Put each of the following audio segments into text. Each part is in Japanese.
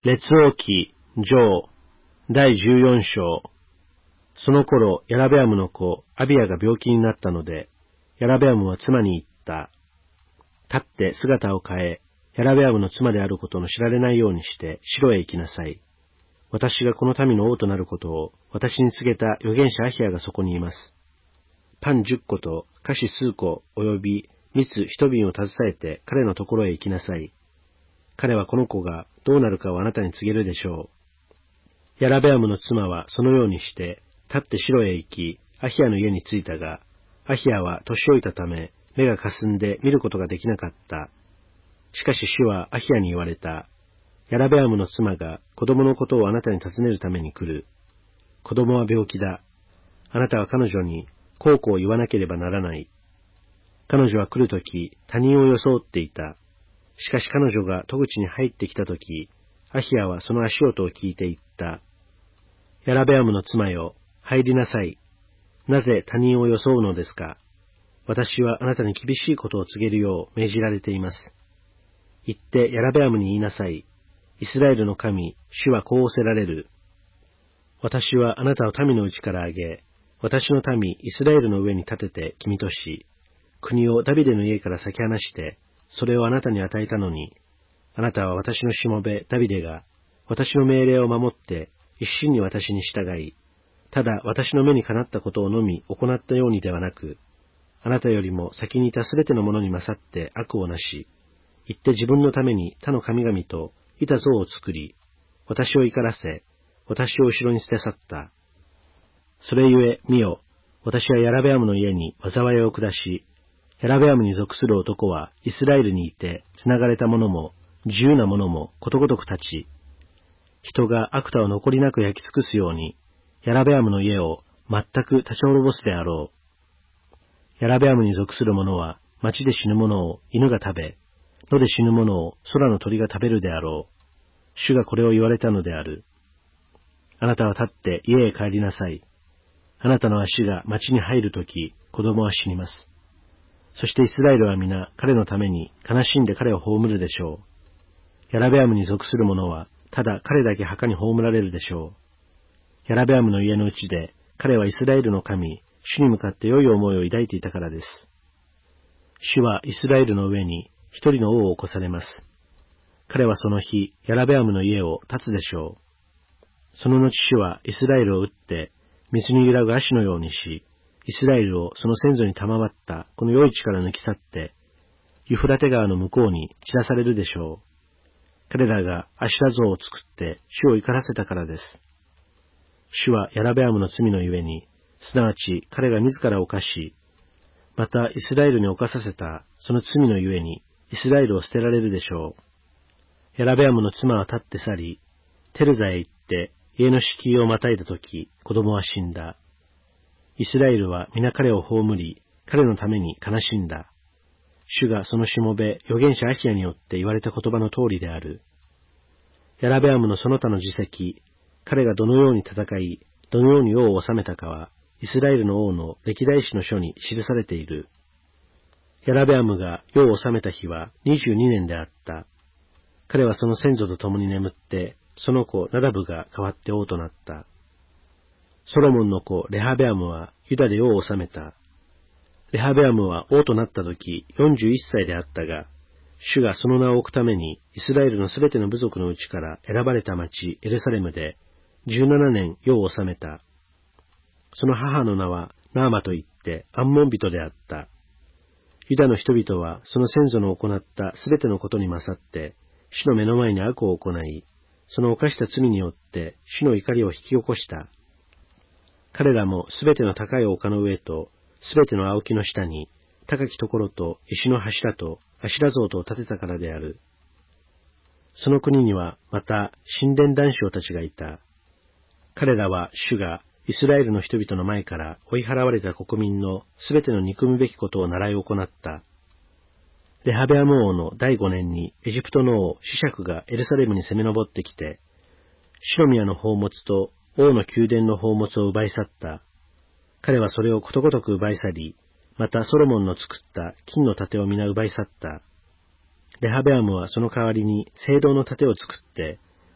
列王記上第14章。その頃、ヤラベアムの子、アビアが病気になったので、ヤラベアムは妻に言った。立って姿を変え、ヤラベアムの妻であることの知られないようにして、シロへ行きなさい。私がこの民の王となることを、私に告げた預言者アヒアがそこにいます。パン10個と菓子数個及び蜜1瓶を携えて彼のところへ行きなさい。彼はこの子がどうなるかをあなたに告げるでしょう。ヤラベアムの妻はそのようにして、立ってシロへ行き、アヒアの家に着いたが、アヒアは年老いたため、目がかすんで見ることができなかった。しかし主はアヒアに言われた。ヤラベアムの妻が子供のことをあなたに尋ねるために来る。子供は病気だ。あなたは彼女に、こうこう言わなければならない。彼女は来るとき、他人を装っていた。しかし彼女が戸口に入ってきたとき、アヒアはその足音を聞いて言った。ヤラベアムの妻よ、入りなさい。なぜ他人を装うのですか。私はあなたに厳しいことを告げるよう命じられています。言ってヤラベアムに言いなさい。イスラエルの神、主はこう仰せられる。私はあなたを民のうちから挙げ、私の民イスラエルの上に立てて君とし、国をダビデの家から裂き離して、それをあなたに与えたのに、あなたは私のしもべダビデが、私の命令を守って一心に私に従い、ただ私の目にかなったことをのみ行ったようにではなく、あなたよりも先にいたすべてのものに勝って悪をなし、行って自分のために他の神々といた像を作り、私を怒らせ、私を後ろに捨て去った。それゆえ見よ、私はヤラベアムの家に災いを下し、ヤラベアムに属する男はイスラエルにいてつながれた者も自由な者もことごとく立ち、人が悪多を残りなく焼き尽くすように、ヤラベアムの家を全く立ち滅ぼすであろう。ヤラベアムに属する者は町で死ぬ者を犬が食べ、野で死ぬ者を空の鳥が食べるであろう。主がこれを言われたのである。あなたは立って家へ帰りなさい。あなたの足が町に入るとき、子供は死にます。そしてイスラエルは皆彼のために悲しんで彼を葬るでしょう。ヤラベアムに属する者はただ彼だけ墓に葬られるでしょう。ヤラベアムの家のうちで彼はイスラエルの神、主に向かって良い思いを抱いていたからです。主はイスラエルの上に一人の王を起こされます。彼はその日、ヤラベアムの家を立つでしょう。その後主はイスラエルを撃って、水に揺らぐ足のようにし、イスラエルをその先祖に賜ったこの良い地から抜き去って、ユフラテ川の向こうに散らされるでしょう。彼らがアシュラ像を作って主を怒らせたからです。主はヤラベアムの罪のゆえに、すなわち彼が自ら犯し、またイスラエルに犯させたその罪のゆえに、イスラエルを捨てられるでしょう。ヤラベアムの妻は立って去り、テルザへ行って家の敷居をまたいだとき、子供は死んだ。イスラエルは皆彼を葬り、彼のために悲しんだ。主がそのしもべ、預言者アヒアによって言われた言葉の通りである。ヤラベアムのその他の事績、彼がどのように戦い、どのように王を治めたかは、イスラエルの王の歴代史の書に記されている。ヤラベアムが世を治めた日は22年であった。彼はその先祖と共に眠って、その子ナダブが代わって王となった。ソロモンの子レハベアムはユダで王を治めた。レハベアムは王となった時41歳であったが、主がその名を置くためにイスラエルのすべての部族のうちから選ばれた町エルサレムで17年世を治めた。その母の名はナーマといってアンモン人であった。ユダの人々はその先祖の行ったすべてのことに勝って、主の目の前に悪を行い、その犯した罪によって主の怒りを引き起こした。彼らもすべての高い丘の上とすべての青木の下に高きところと石の柱とアシュラ像とを建てたからである。その国にはまた神殿男子たちがいた。彼らは主がイスラエルの人々の前から追い払われた国民のすべての憎むべきことを習い行った。レハベアム王の第5年にエジプトの王シシャクがエルサレムに攻め上ってきて、白宮の宝物と王の宮殿の宝物を奪い去った。彼はそれをことごとく奪い去り、またソロモンの作った金の盾を皆奪い去った。レハベアムはその代わりに聖堂の盾を作って、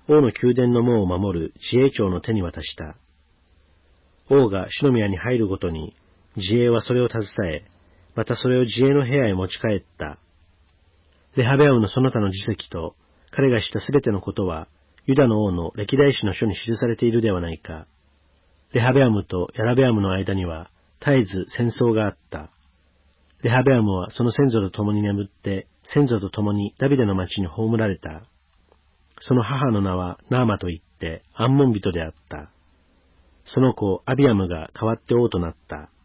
王の宮殿の門を守る自衛長の手に渡した。王が篠宮に入るごとに、自衛はそれを携え、またそれを自衛の部屋へ持ち帰った。レハベアムのその他の事績と、彼がしたすべてのことは、ユダの王の歴代史の書に記されているではないか。レハベアムとヤラベアムの間には、絶えず戦争があった。レハベアムはその先祖と共に眠って、先祖と共にダビデの町に葬られた。その母の名はナーマといって、アンモン人であった。その子アビアムが代わって王となった。